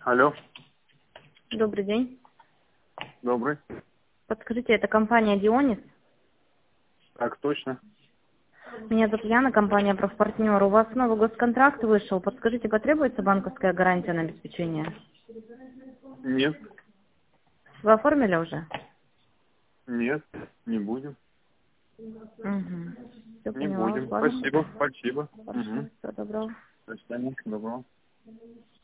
Алло, Добрый день. добрый. Подскажите, это компания Дионис? Так точно? Меня зовут Яна, компания «Профпартнер». У вас новый госконтракт вышел. Подскажите, потребуется банковская гарантия на обеспечение? Нет, Вы оформили уже? нет, не будем. Угу. Все Не поняла, будем. ладно. Спасибо, спасибо. Хорошо, всего доброго. До свидания, доброго.